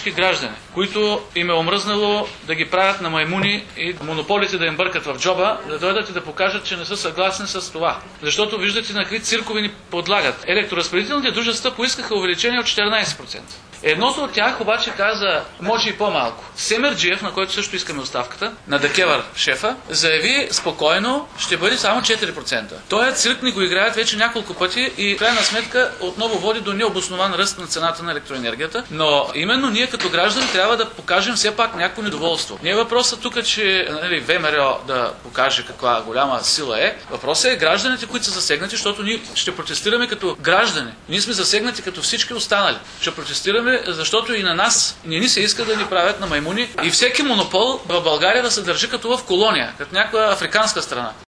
всички граждани, които им е омръзнало да ги правят на маймуни и монополите да им бъркат в джоба, да дойдат и да покажат, че не са съгласни с това. Защото виждате на какви циркови ни подлагат. Електроразпределителните дружества поискаха увеличение от 14%. Едното от тях обаче каза, може и по-малко. Семерджиев, на който също искаме оставката, на ДКЕВР шефа, заяви спокойно, ще бъде само 4%. Той цирк ни го играят вече няколко пъти и в крайна сметка отново води до необоснован ръст на цената на електроенергията. Но именно ние като граждани трябва да покажем все пак някакво недоволство. Не е въпросът тук, че ВМРО да покаже каква голяма сила е. Въпросът е гражданите, които са засегнати, защото ние ще протестираме като граждани. Ние сме засегнати като всички останали. Ще протестираме, защото и на нас не ни се иска да ни правят на маймуни и всеки монопол в България да се държи като в колония, като някаква африканска страна.